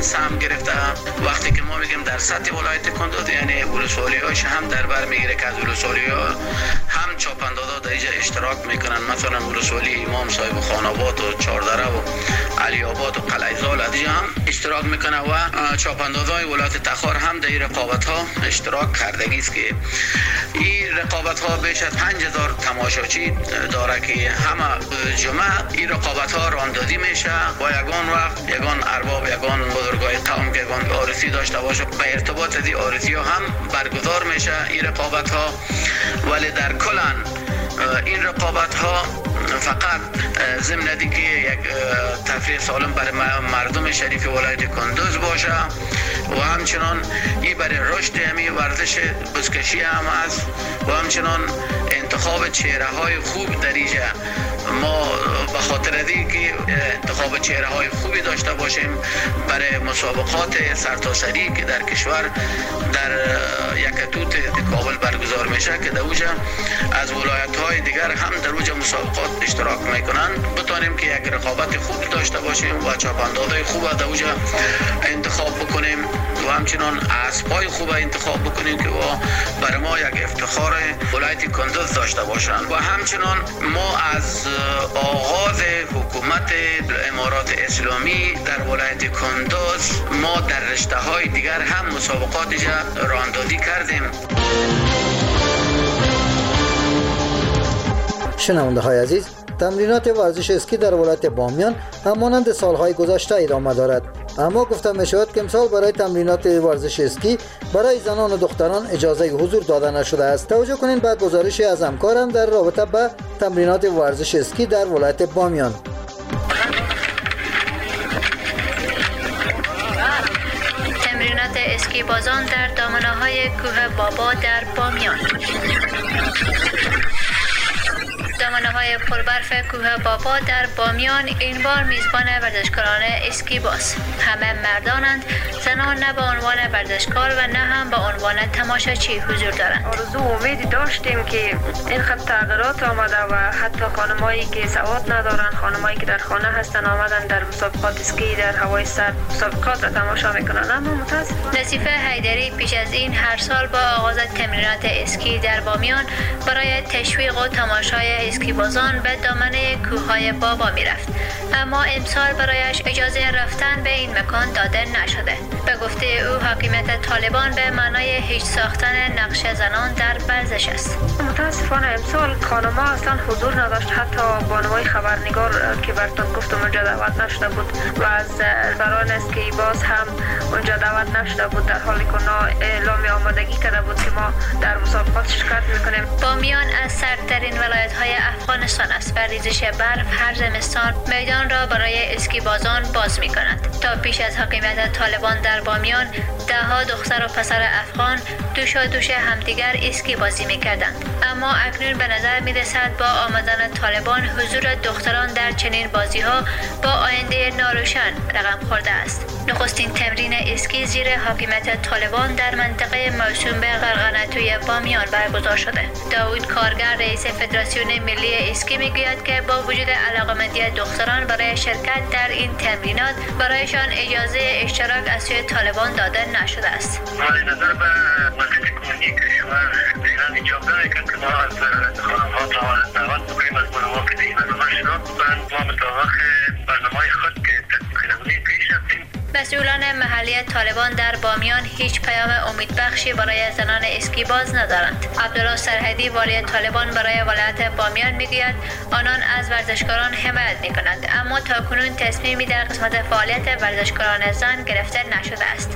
سهم گرفته. وقتی که ما میگیم در سطح ولایت کندوز یعنی ولسوالی‌هاش هم در بر میگیره که از ولسوالی‌ها هم چاپندازا در اینجا اشتراک میکنن. مثلا ولسوالی امام صاحب خاناباد و چهاردره و علی آباد و قلعه زال از اینجا هم اشتراک میکنه و چاپندازای ولایت تخار هم در این رقابت ها اشتراک کردگی است که این رقابت ها بیش از 5000 تماشاچی داره که همه جمعه این رقابت ها راندازی میشه و یگان وقت یگان ارباب یگان بزرگای قوم که یگان آرسی داشته باشه به ارتباط از این آرسی ها هم برگزار میشه این رقابت ها. ولی در کلان این رقابت ها فقط ضمن دیگه یک تفریح سالم برای مردم شریف ولایت کندوز باشه و همچنان این برای رشد همی ورزش بزکشی هم است و همچنان انتخاب چهره های خوب در اینجا. ما به خاطر ازی که انتخاب چهره های خوبی داشته باشیم برای مسابقات سرتاسری که در کشور در یکتوت کابل برگزار میشه که در اوجا از ولایت های دیگر هم در اوجا مسابقات اشتراک میکنن بتانیم که یک رقابت خوب داشته باشیم و چاپندازای خوب در اوجا انتخاب بکنیم و همچنان اسبای خوب انتخاب بکنیم که برای ما یک افتخار ولایت کندوز داشته باشند. و همچنان ما از آغاز حکومت امارات اسلامی در ولایت کندوز ما در رشته های دیگر هم مسابقات راندازی کردیم. شنونده های عزیز، تمرینات ورزش اسکی در ولایت بامیان همانند سالهای گذشته ادامه دارد، اما گفته می شود که امسال برای تمرینات ورزش اسکی برای زنان و دختران اجازه حضور داده نشده است. توجه کنید به گزارشی از همکارم در رابطه با تمرینات ورزش اسکی در ولایت بامیان. تمرینات اسکی بازان در دامنه‌های کوه بابا در بامیان. دامنه‌های پربرف کوه بابا در بامیان این بار میزبان ورزشکاران اسکی باز. همه مردانند، زنان نه به عنوان ورزشکار و نه هم به عنوان تماشاچی حضور دارند. آرزو و امیدی داشتیم که این خط تغییرات آمده و حتی خانمایی که سواد ندارن، خانمایی که در خانه هستن آمدن در مسابقات اسکی در هوای سرد مسابقات را تماشا میکنن. اما متاسفانه نصیفه حیدری پیش از این هر سال با آغاز تمرینات اسکی در بامیان برای تشویق و تماشای اسکی بازان به دامنه کوههای بابا میرفت، اما امسال برایش اجازه رفتن به این مکان داده نشده. به گفته او حاکمیت طالبان به معنای هیچ ساختن نقش زنان در ورزش است. متاسفانه امسال خانم‌ها اصلا حضور نداشت. حتی بانوی خبرنگار که براتون گفتم اونجا دعوت نشده بود و از بران اسکی باز هم اونجا دعوت نشده بود، در حالی که اعلام آمادگی کرده بود که ما در مسابقات شرکت میکنیم. بامیان از سردترین ولایت‌های افغانستان است و ریزش برف هر زمستان میدان را برای اسکی بازان باز می‌کند. تا پیش از حاکمیت طالبان در بامیان ده‌ها دختر و پسر افغان دوش همدیگر اسکی بازی می‌کردند، اما اکنون به نظر می‌رسد با آمدن طالبان حضور دختران در چنین بازی‌ها با آینده ناروشن رقم خورده است. نخستین تمرین اسکی زیر حاکمیت طالبان در منطقه موسوم به قرقنطوی بامیان برگزار شده. داوود کارگر رئیس فدراسیون ملی اسکی میگوید که با وجود علاقه‌مندی دختران برای شرکت در این تمرینات برایشان اجازه اشتراک از سوی طالبان داده نشده است. ولی نظر به وزیر کلی کشور دیران اجازه داره که ما از خانم‌ها دعوت بکنیم از بانوها که این برنامه اشتراک بکنن. ما مطابق برنامه خود که تکنونی پیش رفتیم. مسئولان محلی طالبان در بامیان هیچ پیام امیدبخشی برای زنان اسکی باز ندارند. عبدالله سرحدی والی طالبان برای ولایت بامیان میگوید آنان از ورزشکاران حمایت میکنند، اما تاکنون تصمیمی در قسمت فعالیت ورزشکاران زن گرفته نشده است.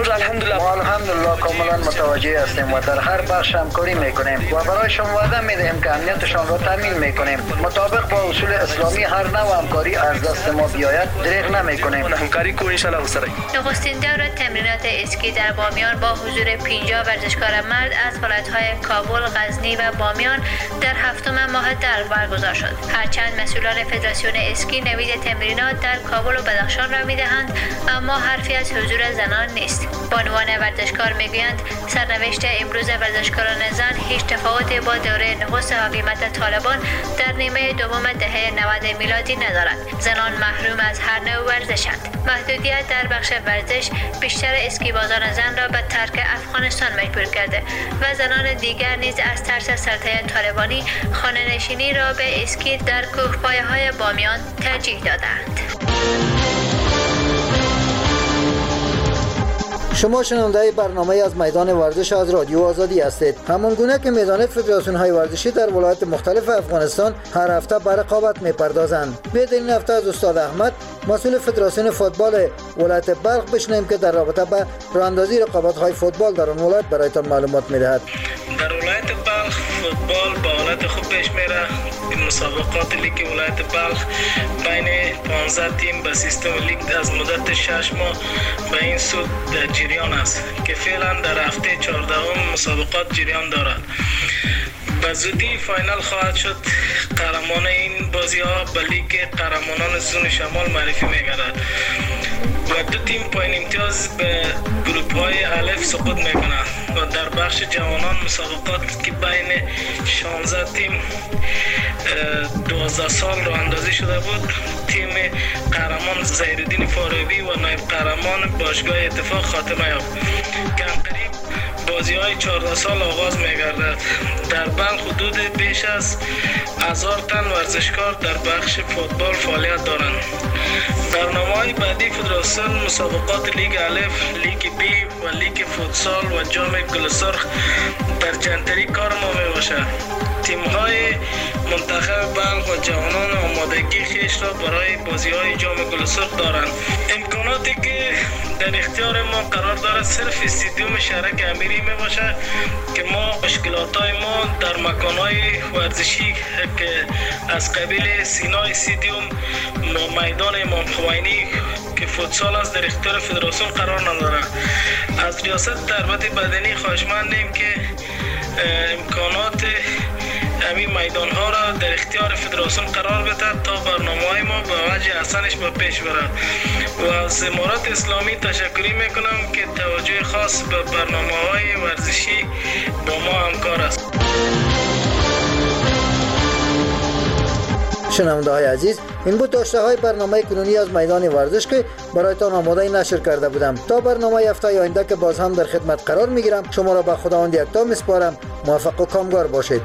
الحمدلله کاملا متوجه هستیم و در هر بخش همکاری میکنیم و برایشان وعده میدهیم که امنیتشان را تامین میکنیم. مطابق با اصول اسلامی هر نوع همکاری از دست ما بیاید دریغ نمیکنیم. همکاری کو ان شاء الله. نخستین دور تمرینات اسکی در بامیان با حضور 50 ورزشکار مرد از ولایت‌های کابل، غزنی و بامیان در هفتم ماه در برگزار شد. هرچند مسئولان فدراسیون اسکی نوید تمرینات در کابل و بدخشان را می‌دهند، اما حرفی از حضور زنان نیست. بانوان ورزشکار می‌گویند سرنوشت امروز ورزشکاران زن هیچ تفاوتی با دوره نخست حاکمیت طالبان در نیمه دوم دهه 90 میلادی ندارد. زنان محروم از هر نوع ورزشند. محدودیت در در بخش ورزش بیشتر اسکیبازان زن را به ترک افغانستان مجبور کرده و زنان دیگر نیز از ترس سلطه طالبانی خانه‌نشینی را به اسکی در کوهپایه‌های بامیان ترجیح دادند. شما شنونده برنامه از میدان ورزش از رادیو آزادی هستید. همان گونه که میدانید فدراسیون های ورزشی در ولایات مختلف افغانستان هر هفته به رقابت میپردازند. بیایید این هفته از استاد احمد مسئول فدراسیون فوتبال ولایت بلخ بشنویم که در رابطه با راهاندازی رقابت های فوتبال در آن ولایت برایتان معلومات میدهد. در ولایت بلخ فوتبال با حالت خوب پیش میره. این مسابقات لیگ ولایت بلخ بین 15 تیم به سیستم لیگ از مدت 6 ماه به این سود در جریان است که فعلا در هفته 14 مسابقات جریان دارد. به زودی فاینال خواهد شد. قهرمان این بازی ها به لیگ قهرمانان زون شمال معرفی می‌گردد و 2 تیم پایین امتیاز به گروپ های الف سقوط میکنند و در بخش جوانان مسابقات که بین 16 تیم 12 سال راه اندازی شده بود، تیم قهرمان زهیرالدین فارابی و نایب قهرمان باشگاه اتفاق خاتمه یافت. کمترین بازی های 14 سال آغاز می‌گردد. در بلخ حدود بیش از 1000 تن ورزشکار در بخش فوتبال فعالیت دارند. برنامه‌های بعدی فدراسیون مسابقات لیگ الف، لیگ بی و لیگ فوتسال و جام گل سرخ در جنتری کار ما میباشد. تیم‌های منتخب بلخ و جوانان آمادگی خیش را برای بازی‌های جام گل سرخ دارند. امکاناتی که در اختیار ما قرار دارد صرف استادیوم شهرک امیری میباشد که ما مشکلات‌های ما در مکان‌های ورزشی که از قبیل سینا استادیوم، میدان امام خمینی که فوتسال است در اختیار فدراسیون قرار ندارد. از ریاست تربیت بدنی خواهشمندیم که امکانات همین میدان ها را در اختیار فدراسیون قرار بده تا برنامه‌های ما به وجه احسنش به پیش برد و از امارات اسلامی تشکری میکنم که توجه خاص به برنامه‌های ورزشی با ما همکار است. شنونده های عزیز، این بود داشته های برنامه کنونی از میدان ورزش که برایتان آماده نشر کرده بودم. تا برنامه هفته آینده که باز هم در خدمت قرار میگیرم، شما را به خداوند یکتا میسپارم. موفق و کامگار باشید.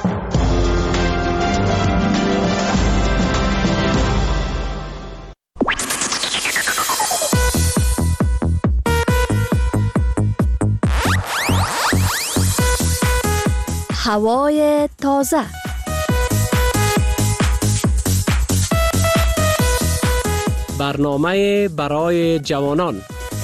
هوای تازه. برنامه برای جوانان.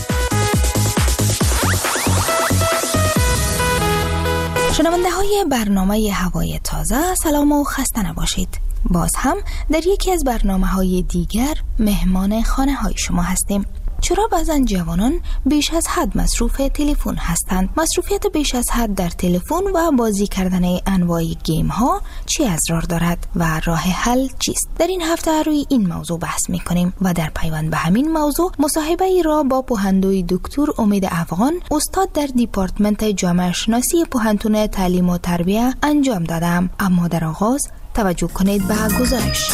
شنونده های برنامه هوای تازه، سلام و خسته نباشید. باز هم در یکی از برنامه های دیگر مهمان خانه های شما هستیم. چرا بعضن جوانان بیش از حد مصروف تلفن هستند؟ مصروفیت بیش از حد در تلفن و بازی کردن انواع گیم ها چی اضرار دارد و راه حل چیست؟ در این هفته روی این موضوع بحث میکنیم و در پیوند به همین موضوع مصاحبه ای را با پوهندوی دکتر امید افغان، استاد در دیپارتمنت جامعه شناسی پوهنتون تعلیم و تربیت انجام دادم. اما در آغاز توجه کنید به گزارش.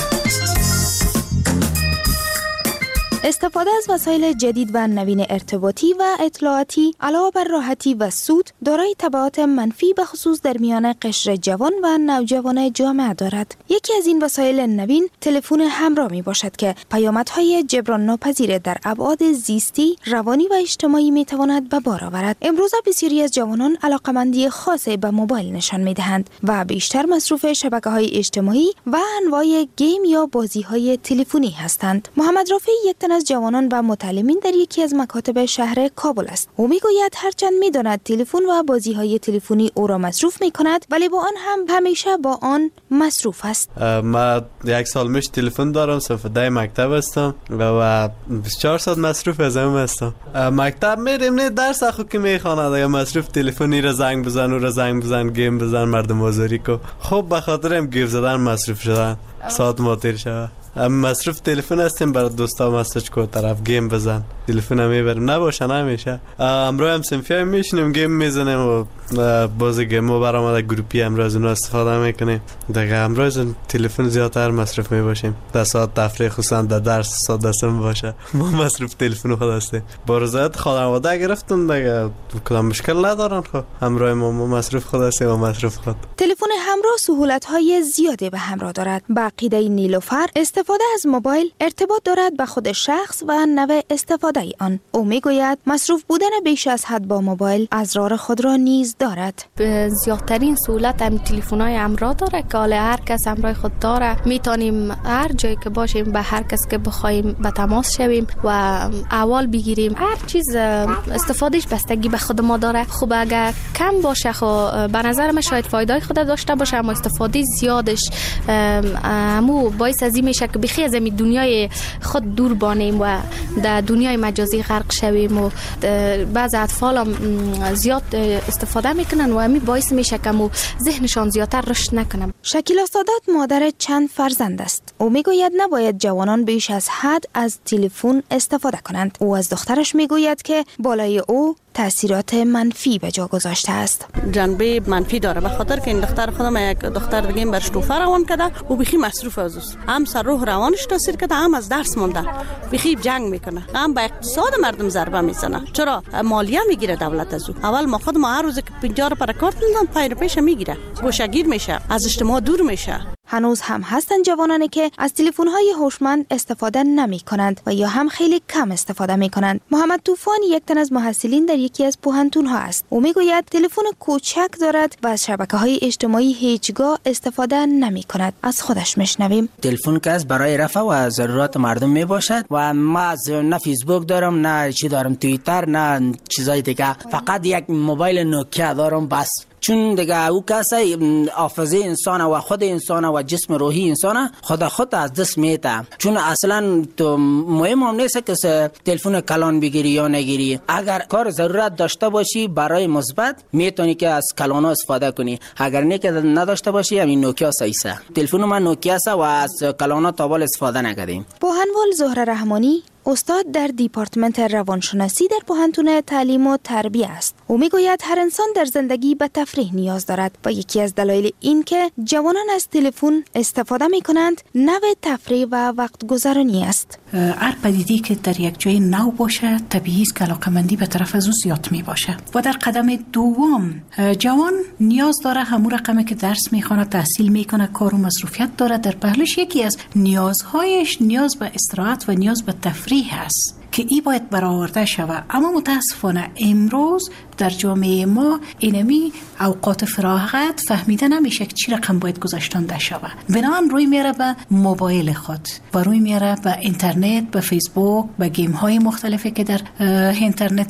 استفاده از وسایل جدید و نوین ارتباطی و اطلاعاتی علاوه بر راحتی و سود دارای تبعات منفی به خصوص در میان قشر جوان و نوجوان جامعه دارد. یکی از این وسایل نوین تلفن همراه می باشد که پیامدهای جبران ناپذیر در ابعاد زیستی، روانی و اجتماعی می تواند به بار آورد. امروزه بسیاری از جوانان علاقمندی خاصی به موبایل نشان می دهند و بیشتر مصروف شبکه‌های اجتماعی و انواع گیم یا بازی‌های تلفنی هستند. محمد رافی یک از جوانان و متعلمین در یکی از مکاتب شهر کابل است. او میگوید هرچند میداند تلفن و بازی‌های تلفنی او را مصروف می‌کند، ولی با آن هم همیشه با آن مصروف است. من 1 سال میشه تلفن دارم، صف 10 مکتب هستم و 24 ساعت مصروف از هم هستم. مکتب میریم، نه درس اخو که میخواند، یا مصروف تلفنی را زنگ بزن و را زنگ بزن، گیم بزن، مردم آزاری کو. خب به خاطر هم گیف زدن مصروف شدن، ساعت ما تیر شود. مصرف تلفن هستیم برای دوستا مسیج کو طرف گیم بزن تلفن هم میبریم نباشه نمیشه. امروز هم سنفی میشینیم گیم میزنیم و باز گیمو برآمده گروپی امروز اون استفاده میکنیم دیگه. امروز تلفن زیادتر مصرف میباشیم در ساعت تفریح خصوصا در درس ساعت دستم باشه ما مصرف تلفن خود هستیم. با رضایت خانواده گرفتن دیگه کدام مشکل ندارن. خب امروز ما مصرف خود هستیم و مصرف خود. تلفن همراه سهولت‌های زیادی به همراه دارد. با عقیده نیلوفر استفاده از موبایل ارتباط دارد به خود شخص و نوع استفاده آن. او میگوید مصروف بودن بیش از حد با موبایل اضرار خود را نیز دارد. زیادترین سهولت هم تلفن‌های همراه داره که حالا هر کس همراه خود داره، میتونیم هر جایی که باشیم به هر کس که بخوایم به تماس شویم و احوال بگیریم. هر چیز استفادهش بستگی به خود ما داره. خب اگر کم باشه خب به نظر من شاید فایده خود داشته باشه، اما استفاده زیادش همو باعث از این میشه که بخی از این دنیای خود دور بانیم و در دنیای مجازی غرق شویم و بعض اطفال هم زیاد استفاده میکنن و همین باعث میشه که ذهنشان زیادتر رشد نکنه. شکیلا سادات مادر چند فرزند است. او میگوید نباید جوانان بیش از حد از تلفن استفاده کنند. او از دخترش میگوید که بالای او تاثیرات منفی به جا گذاشته است. جنبه منفی داره به خاطر که این دختر خودم یک دختر دیگه برش توفه روان کرده و بخی مصروف است. هم سر روح روانش تاثیر کرده، هم از درس مونده، بخی جنگ میکنه، هم به اقتصاد مردم ضربه میزنه. چرا مالیه میگیره دولت از او. اول ما خود هر روز که 50 پر کارت میدن پیش میگیره، گوشه‌گیر میشه، از اجتماع دور میشه. هنوز هم هستند جوانانی که از تلفن‌های هوشمند استفاده نمی کنند و یا هم خیلی کم استفاده می کنند. محمد طوفان یک تن از محصلین در یکی از پوهنتون‌ها است. او میگوید تلفن کوچک دارد و از شبکه‌های اجتماعی هیچگاه استفاده نمی کند. از خودش میشنویم. تلفن که برای رفع و ضرورت مردم می باشد و ما نه فیسبوک دارم، نه چی دارم، توییتر، نه چیزای دیگه. فقط یک موبایل نوکیا دارم بس. چون دیگه او کسی حافظه انسان و خود انسان و جسم روحی انسان خود از دست میته. چون اصلا تو مهم هم نیست که تلفن کلان بگیری یا نگیری. اگر کار ضرورت داشته باشی برای مثبت میتونی که از کلانا استفاده کنی، اگر نه که نداشته باشی همین نوکیا سایسه. تلفن من نوکیا و از کلانا تابال استفاده نکردیم. پوهنوال زهره رحمانی استاد در دیپارتمنت روانشناسی در پوهنتون تعلیم و تربیه است. او میگوید هر انسان در زندگی به تفریح نیاز دارد و یکی از دلایل این که جوانان از تلفن استفاده می کنند نوع تفریح و وقت گذرانی است. هر پدیده‌ای که در یک جای نو باشه طبیعی است که علاقه‌مندی به طرف از او زیاد می باشه. و در قدم دوم جوان نیاز داره همون رقمی که درس میخونه، تحصیل میکنه، کار و مصروفیت داره، در پهلوش یکی از نیازهایش نیاز به استراحت و نیاز به تفریح هست که ای باید برآورده شود. اما متاسفانه امروز در جامعه ما اینمی اوقات فراغت فهمیده نمیشه که چی رقم باید گذاشتنده شود. بنابراین روی میاره به موبایل خود و روی میاره به اینترنت، به فیسبوک، به گیم های مختلفی که در اینترنت